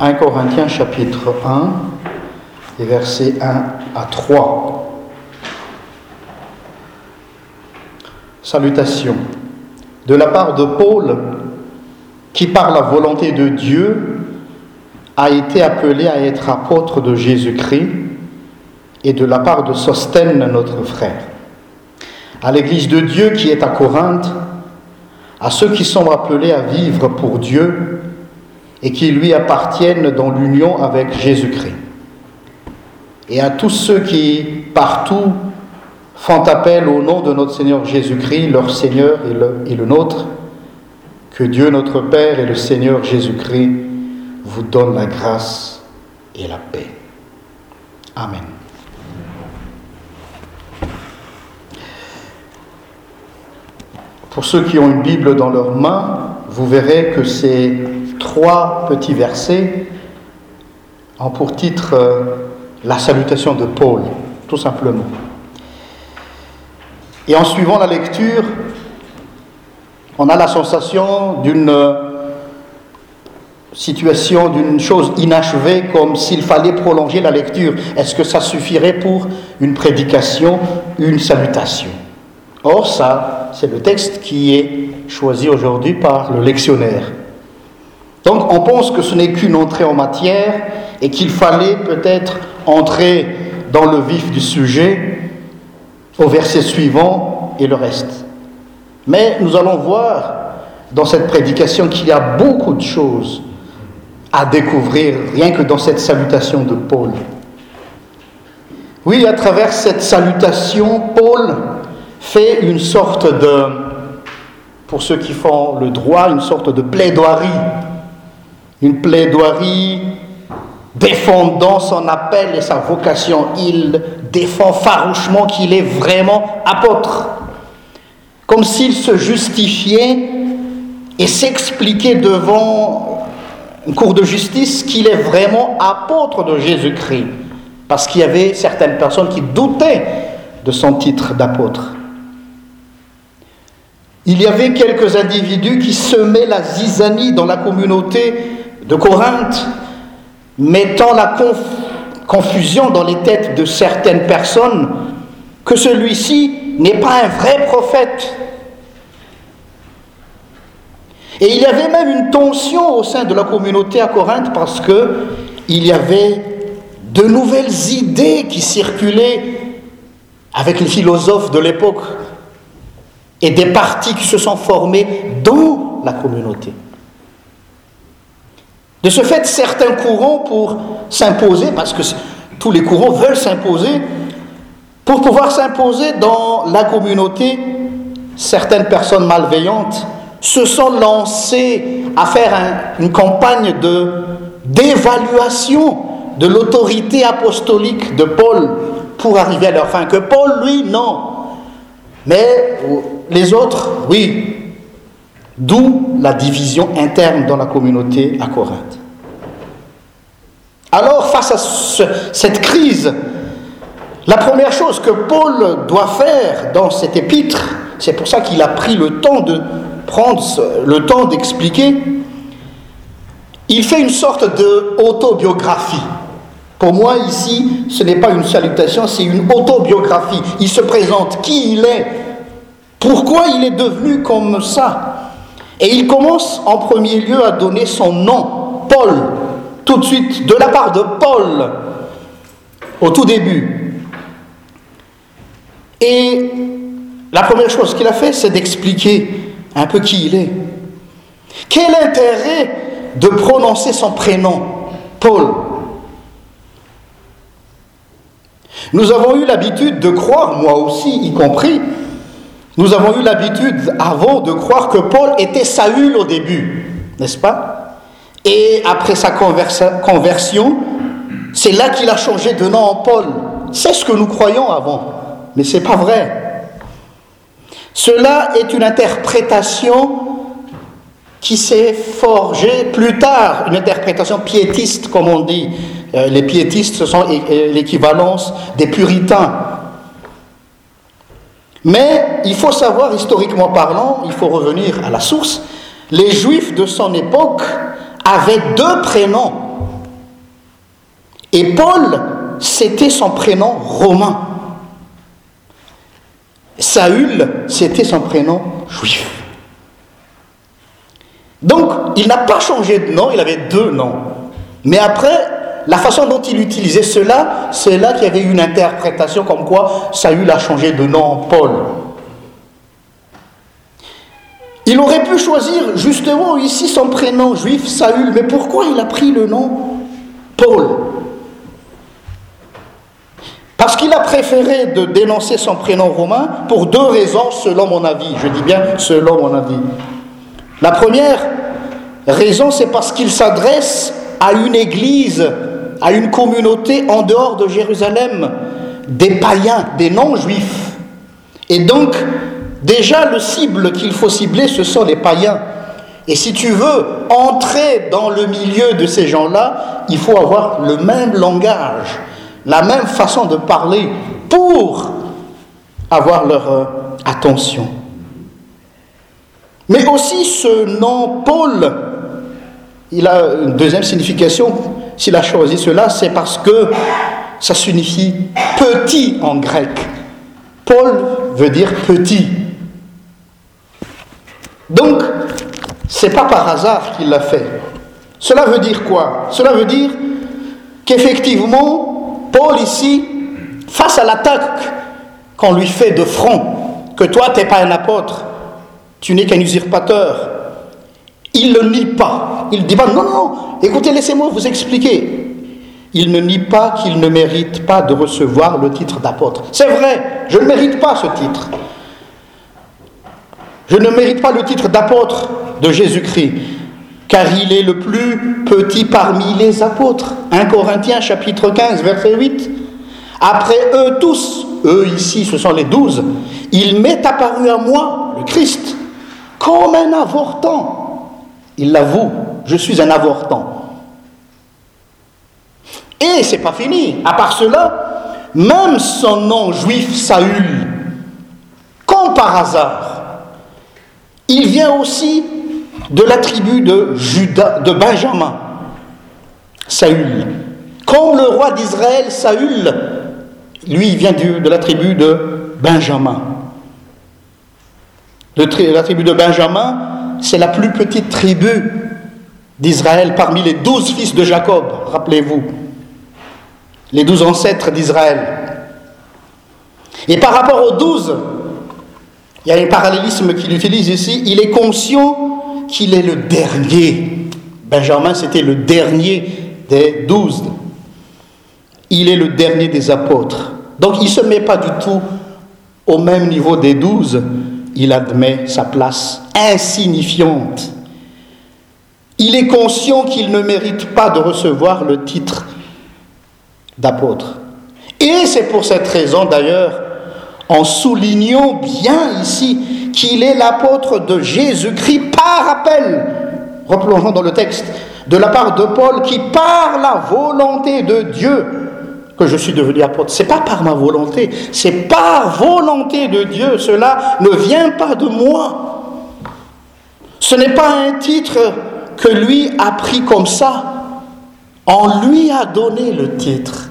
1 Corinthiens chapitre 1 et versets 1 à 3. Salutations. De la part de Paul, qui par la volonté de Dieu a été appelé à être apôtre de Jésus-Christ, et de la part de Sosthène, notre frère, à l'Église de Dieu qui est à Corinthe, à ceux qui sont appelés à vivre pour Dieu et qui lui appartiennent dans l'union avec Jésus-Christ, et à tous ceux qui, partout, font appel au nom de notre Seigneur Jésus-Christ, leur Seigneur et le nôtre, que Dieu notre Père et le Seigneur Jésus-Christ vous donnent la grâce et la paix. Amen. Pour ceux qui ont une Bible dans leurs mains, vous verrez que ces 3 petits versets ont pour titre la salutation de Paul, tout simplement. Et en suivant la lecture, on a la sensation d'une situation, d'une chose inachevée, comme s'il fallait prolonger la lecture. Est-ce que ça suffirait pour une prédication, une salutation? Or, ça, c'est le texte qui est choisi aujourd'hui par le lectionnaire. Donc, on pense que ce n'est qu'une entrée en matière et qu'il fallait peut-être entrer dans le vif du sujet au verset suivant et le reste. Mais nous allons voir dans cette prédication qu'il y a beaucoup de choses à découvrir rien que dans cette salutation de Paul. Oui, à travers cette salutation, Paul fait une sorte de, pour ceux qui font le droit, une sorte de plaidoirie. Une plaidoirie défendant son appel et sa vocation. Il défend farouchement qu'il est vraiment apôtre. Comme s'il se justifiait et s'expliquait devant une cour de justice qu'il est vraiment apôtre de Jésus-Christ. Parce qu'il y avait certaines personnes qui doutaient de son titre d'apôtre. Il y avait quelques individus qui semaient la zizanie dans la communauté de Corinthe, mettant la confusion dans les têtes de certaines personnes que celui-ci n'est pas un vrai prophète. Et il y avait même une tension au sein de la communauté à Corinthe parce qu'il y avait de nouvelles idées qui circulaient avec les philosophes de l'époque et des partis qui se sont formés dans la communauté. De ce fait, certains courants, pour s'imposer, parce que tous les courants veulent s'imposer, pour pouvoir s'imposer dans la communauté, certaines personnes malveillantes se sont lancées à faire une campagne d'évaluation de l'autorité apostolique de Paul pour arriver à leur fin. Que Paul, lui, non. Mais les autres, oui. D'où la division interne dans la communauté à Corinthe. Alors, face à cette crise, la première chose que Paul doit faire dans cette épître, c'est pour ça qu'il a pris le temps d'expliquer, il fait une sorte d'autobiographie. Pour moi, ici, ce n'est pas une salutation, c'est une autobiographie. Il se présente qui il est, pourquoi il est devenu comme ça. Et il commence en premier lieu à donner son nom, Paul, tout de suite, de la part de Paul, au tout début. Et la première chose qu'il a fait, c'est d'expliquer un peu qui il est. Quel intérêt de prononcer son prénom, Paul? Nous avons eu l'habitude de croire, moi aussi y compris, nous avons eu l'habitude avant de croire que Paul était Saül au début, n'est-ce pas? Et après sa conversion, c'est là qu'il a changé de nom en Paul. C'est ce que nous croyons avant, mais ce n'est pas vrai. Cela est une interprétation qui s'est forgée plus tard, une interprétation piétiste, comme on dit. Les piétistes, ce sont l'équivalence des puritains. Mais il faut savoir, historiquement parlant, il faut revenir à la source, les Juifs de son époque avaient 2 prénoms. Et Paul, c'était son prénom romain. Saül, c'était son prénom juif. Donc, il n'a pas changé de nom, il avait deux noms. Mais après, la façon dont il utilisait cela, c'est là qu'il y avait une interprétation comme quoi Saül a changé de nom en Paul. Il aurait pu choisir justement ici son prénom juif, Saül, mais pourquoi il a pris le nom Paul? Parce qu'il a préféré de dénoncer son prénom romain pour deux raisons, selon mon avis. Je dis bien selon mon avis. La première raison, c'est parce qu'il s'adresse à une église, à une communauté en dehors de Jérusalem, des païens, des non-juifs. Et donc, déjà, le cible qu'il faut cibler, ce sont les païens. Et si tu veux entrer dans le milieu de ces gens-là, il faut avoir le même langage, la même façon de parler pour avoir leur attention. Mais aussi ce nom Paul, il a une deuxième signification. S'il a choisi cela, c'est parce que ça signifie petit en grec. Paul veut dire petit. Donc, c'est pas par hasard qu'il l'a fait. Cela veut dire quoi? Cela veut dire qu'effectivement, Paul ici, face à l'attaque qu'on lui fait de front, que toi, tu n'es pas un apôtre, tu n'es qu'un usurpateur, il ne le nie pas. Il dit, non, écoutez, laissez-moi vous expliquer. Il ne nie pas qu'il ne mérite pas de recevoir le titre d'apôtre. C'est vrai, je ne mérite pas ce titre. Je ne mérite pas le titre d'apôtre de Jésus-Christ, car il est le plus petit parmi les apôtres. 1 Corinthiens chapitre 15, verset 8. Après eux tous, eux ici, ce sont les 12, il m'est apparu à moi, le Christ, comme un avortant. Il l'avoue, je suis un avortant. Et c'est pas fini. À part cela, même son nom juif Saül, comme par hasard, il vient aussi de la tribu de Juda, de Benjamin, Saül. Comme le roi d'Israël, Saül, lui, il vient de la tribu de Benjamin. La tribu de Benjamin, c'est la plus petite tribu d'Israël parmi les 12 fils de Jacob, rappelez-vous, les 12 ancêtres d'Israël. Et par rapport aux 12, il y a un parallélisme qu'il utilise ici, il est conscient qu'il est le dernier. Benjamin, c'était le dernier des 12. Il est le dernier des apôtres. Donc il ne se met pas du tout au même niveau des 12. Il admet sa place insignifiante. Il est conscient qu'il ne mérite pas de recevoir le titre d'apôtre. Et c'est pour cette raison d'ailleurs, en soulignant bien ici qu'il est l'apôtre de Jésus-Christ par appel, replongeons dans le texte, de la part de Paul qui par la volonté de Dieu que je suis devenu apôtre. Ce n'est pas par ma volonté, c'est par volonté de Dieu. Cela ne vient pas de moi. Ce n'est pas un titre que lui a pris comme ça. On lui a donné le titre.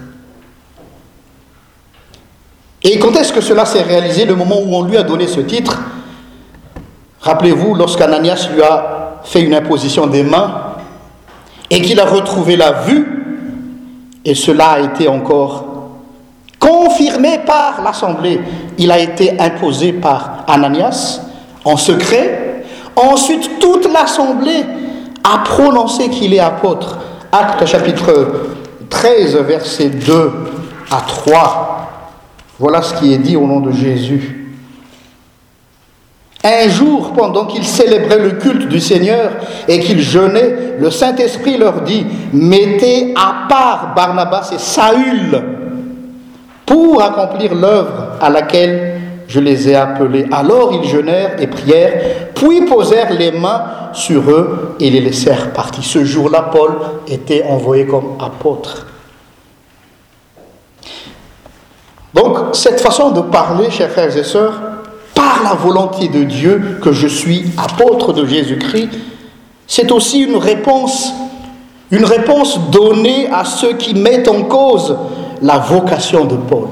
Et quand est-ce que cela s'est réalisé? Le moment où on lui a donné ce titre. Rappelez-vous, lorsqu'Ananias lui a fait une imposition des mains et qu'il a retrouvé la vue, et cela a été encore confirmé par l'Assemblée. Il a été imposé par Ananias en secret. Ensuite, toute l'Assemblée a prononcé qu'il est apôtre. Actes chapitre 13, versets 2 à 3. Voilà ce qui est dit au nom de Jésus. Un jour, pendant qu'ils célébraient le culte du Seigneur et qu'ils jeûnaient, le Saint-Esprit leur dit « Mettez à part Barnabas et Saül pour accomplir l'œuvre à laquelle je les ai appelés. » Alors ils jeûnèrent et prièrent, puis posèrent les mains sur eux et les laissèrent partir. Ce jour-là, Paul était envoyé comme apôtre. Donc, cette façon de parler, chers frères et sœurs, par la volonté de Dieu que je suis apôtre de Jésus-Christ, c'est aussi une réponse Une réponse donnée à ceux qui mettent en cause la vocation de Paul.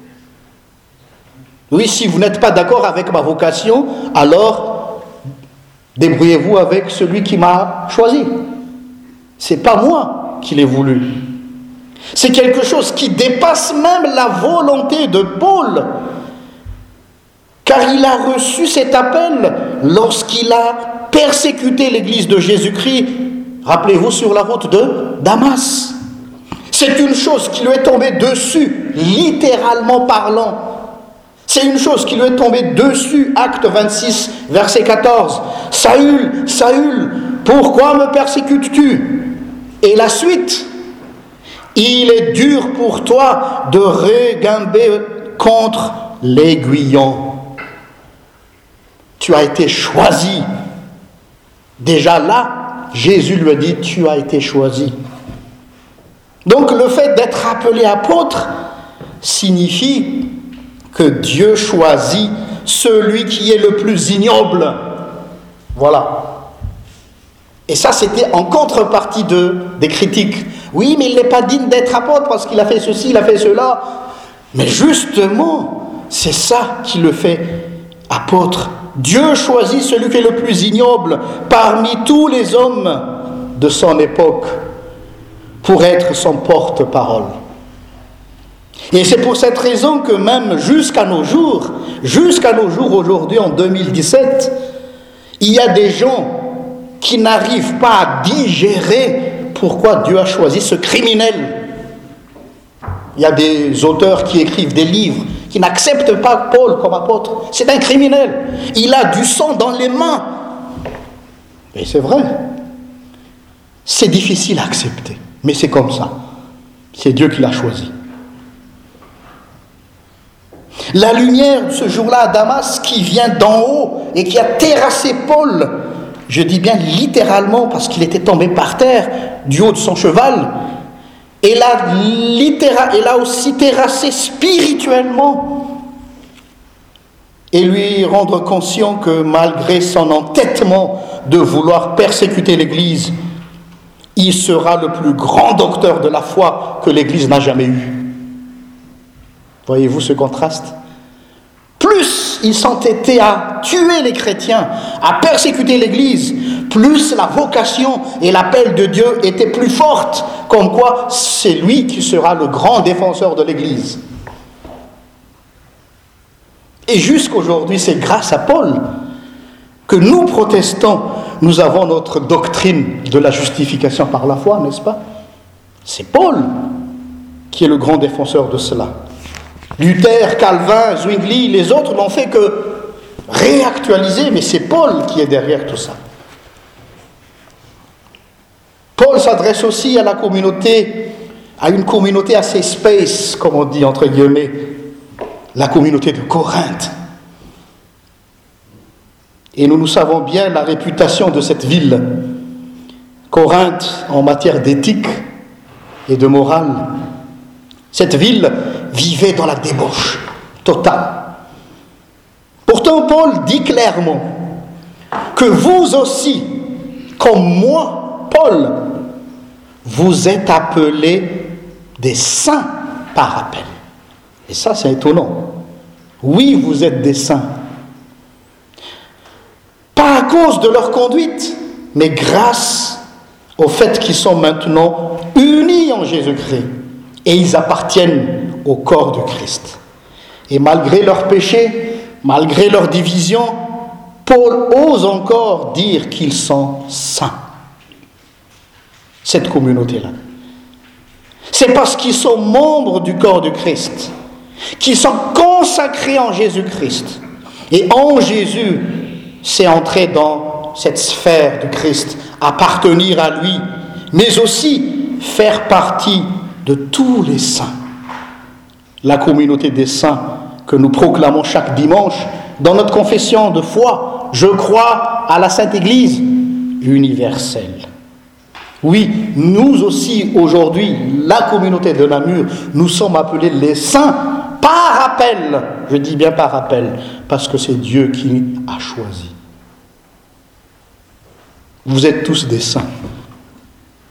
Oui, si vous n'êtes pas d'accord avec ma vocation, alors débrouillez-vous avec celui qui m'a choisi. Ce n'est pas moi qui l'ai voulu. C'est quelque chose qui dépasse même la volonté de Paul, car il a reçu cet appel lorsqu'il a persécuté l'église de Jésus-Christ, rappelez-vous, sur la route de Damas. C'est une chose qui lui est tombée dessus, littéralement parlant. C'est une chose qui lui est tombée dessus, Acte 26, verset 14. « Saül, Saül, pourquoi me persécutes-tu » Et la suite, « Il est dur pour toi de regimber contre l'aiguillon. » Tu as été choisi. Déjà là, Jésus lui a dit, tu as été choisi. Donc le fait d'être appelé apôtre signifie que Dieu choisit celui qui est le plus ignoble. Voilà. Et ça, c'était en contrepartie des critiques. Oui, mais il n'est pas digne d'être apôtre parce qu'il a fait ceci, il a fait cela. Mais justement, c'est ça qui le fait apôtre. Dieu choisit celui qui est le plus ignoble parmi tous les hommes de son époque pour être son porte-parole. Et c'est pour cette raison que même jusqu'à nos jours aujourd'hui en 2017, il y a des gens qui n'arrivent pas à digérer pourquoi Dieu a choisi ce criminel. Il y a des auteurs qui écrivent des livres qui n'acceptent pas Paul comme apôtre. C'est un criminel. Il a du sang dans les mains. Et c'est vrai. C'est difficile à accepter. Mais c'est comme ça. C'est Dieu qui l'a choisi. La lumière ce jour-là à Damas qui vient d'en haut et qui a terrassé Paul, je dis bien littéralement parce qu'il était tombé par terre du haut de son cheval, et l'a aussi terrassé spirituellement et lui rendre conscient que malgré son entêtement de vouloir persécuter l'Église, il sera le plus grand docteur de la foi que l'Église n'a jamais eu. Voyez-vous ce contraste ? Plus il s'entêtait à tuer les chrétiens, à persécuter l'Église, plus la vocation et l'appel de Dieu étaient plus fortes, comme quoi c'est lui qui sera le grand défenseur de l'Église. Et jusqu'aujourd'hui, c'est grâce à Paul que nous, protestants, nous avons notre doctrine de la justification par la foi, n'est-ce pas ? C'est Paul qui est le grand défenseur de cela. Luther, Calvin, Zwingli, les autres n'ont fait que réactualiser, mais c'est Paul qui est derrière tout ça. Paul s'adresse aussi à la communauté, à une communauté assez space, comme on dit entre guillemets, la communauté de Corinthe. Et nous savons bien la réputation de cette ville. Corinthe, en matière d'éthique et de morale, cette ville vivait dans la débauche totale. Pourtant, Paul dit clairement que vous aussi, comme moi, Paul, vous êtes appelés des saints par appel. Et ça, c'est étonnant. Oui, vous êtes des saints. Pas à cause de leur conduite, mais grâce au fait qu'ils sont maintenant unis en Jésus-Christ. Et ils appartiennent au corps du Christ. Et malgré leurs péchés, malgré leurs divisions, Paul ose encore dire qu'ils sont saints. Cette communauté-là. C'est parce qu'ils sont membres du corps du Christ, qu'ils sont consacrés en Jésus-Christ. Et en Jésus, c'est entrer dans cette sphère du Christ, appartenir à lui, mais aussi faire partie de tous les saints. La communauté des saints que nous proclamons chaque dimanche dans notre confession de foi. Je crois à la Sainte Église universelle. Oui, nous aussi aujourd'hui, la communauté de Namur, nous sommes appelés les saints par appel. Je dis bien par appel, parce que c'est Dieu qui a choisi. Vous êtes tous des saints.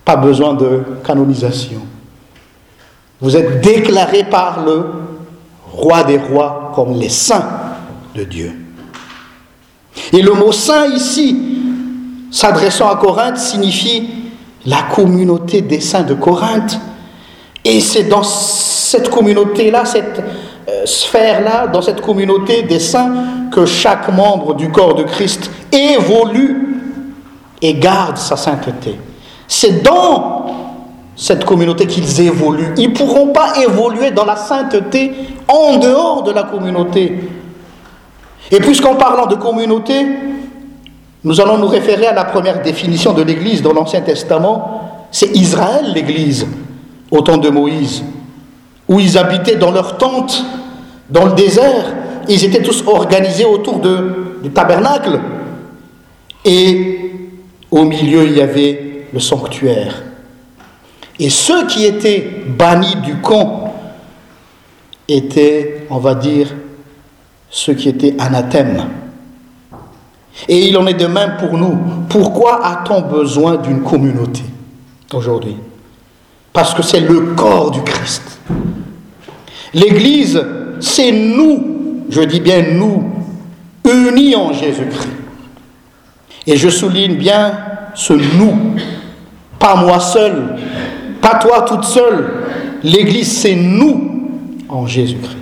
Pas besoin de canonisation. Vous êtes déclarés par le roi des rois comme les saints de Dieu. Et le mot saint ici, s'adressant à Corinthe, signifie la communauté des saints de Corinthe. Et c'est dans cette communauté-là, cette sphère-là, dans cette communauté des saints, que chaque membre du corps de Christ évolue et garde sa sainteté. C'est dans cette communauté qu'ils évoluent. Ils ne pourront pas évoluer dans la sainteté en dehors de la communauté. Et puisqu'en parlant de communauté, nous allons nous référer à la première définition de l'Église dans l'Ancien Testament. C'est Israël, l'Église, au temps de Moïse, où ils habitaient dans leurs tentes, dans le désert. Ils étaient tous organisés autour du tabernacle. Et au milieu, il y avait le sanctuaire. Et ceux qui étaient bannis du camp étaient, on va dire, ceux qui étaient anathèmes. Et il en est de même pour nous. Pourquoi a-t-on besoin d'une communauté aujourd'hui? Parce que c'est le corps du Christ. L'Église, c'est nous, je dis bien nous, unis en Jésus-Christ. Et je souligne bien ce nous, pas moi seul, pas toi toute seule. L'Église, c'est nous en Jésus-Christ.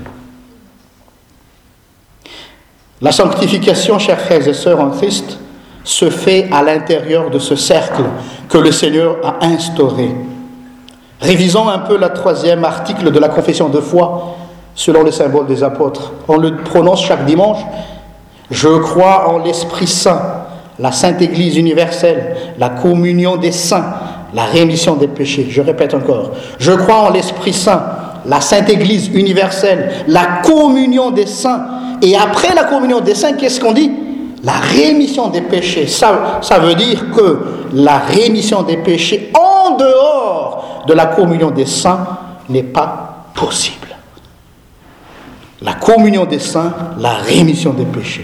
La sanctification, chers frères et sœurs en Christ, se fait à l'intérieur de ce cercle que le Seigneur a instauré. Révisons un peu le 3e article de la confession de foi selon le symbole des apôtres. On le prononce chaque dimanche. Je crois en l'Esprit Saint, la Sainte Église universelle, la communion des saints, la rémission des péchés. Je répète encore. Je crois en l'Esprit Saint, la Sainte Église universelle, la communion des saints. Et après la communion des saints, qu'est-ce qu'on dit? La rémission des péchés. Ça veut dire que la rémission des péchés en dehors de la communion des saints n'est pas possible. La communion des saints, la rémission des péchés.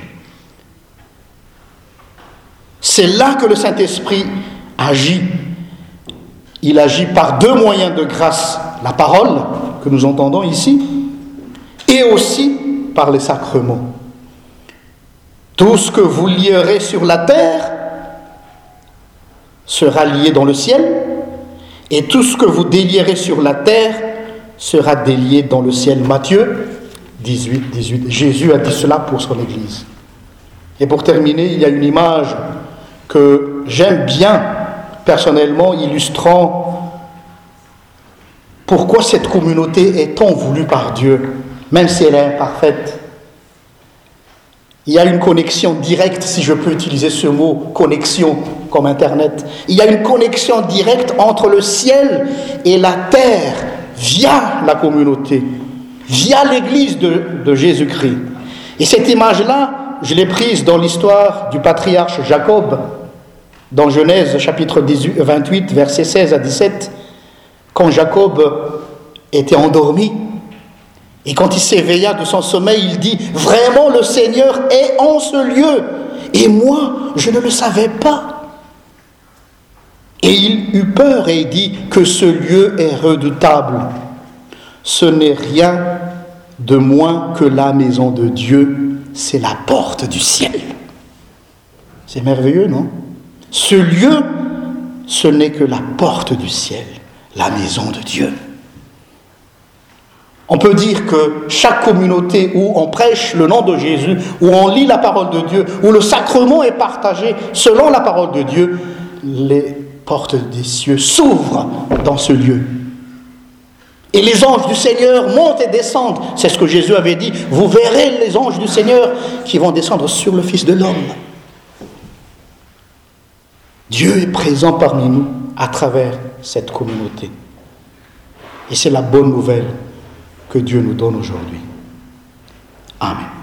C'est là que le Saint-Esprit agit. Il agit par 2 moyens de grâce. La parole, que nous entendons ici, et aussi par les sacrements. Tout ce que vous lierez sur la terre sera lié dans le ciel, et tout ce que vous délierez sur la terre sera délié dans le ciel. Matthieu 18, 18. Jésus a dit cela pour son Église. Et pour terminer, il y a une image que j'aime bien personnellement, illustrant pourquoi cette communauté est tant voulue par Dieu, même si elle est imparfaite. Il y a une connexion directe, si je peux utiliser ce mot, connexion, comme Internet. Il y a une connexion directe entre le ciel et la terre, via la communauté, via l'Église de Jésus-Christ. Et cette image-là, je l'ai prise dans l'histoire du patriarche Jacob, dans Genèse chapitre 28, versets 16 à 17, quand Jacob était endormi. Et quand il s'éveilla de son sommeil, il dit « Vraiment, le Seigneur est en ce lieu, et moi, je ne le savais pas. » Et il eut peur et il dit que ce lieu est redoutable. Ce n'est rien de moins que la maison de Dieu, c'est la porte du ciel. C'est merveilleux, non? Ce lieu, ce n'est que la porte du ciel, la maison de Dieu. On peut dire que chaque communauté où on prêche le nom de Jésus, où on lit la parole de Dieu, où le sacrement est partagé selon la parole de Dieu, les portes des cieux s'ouvrent dans ce lieu. Et les anges du Seigneur montent et descendent. C'est ce que Jésus avait dit. Vous verrez les anges du Seigneur qui vont descendre sur le Fils de l'homme. Dieu est présent parmi nous à travers cette communauté. Et c'est la bonne nouvelle que Dieu nous donne aujourd'hui. Amen.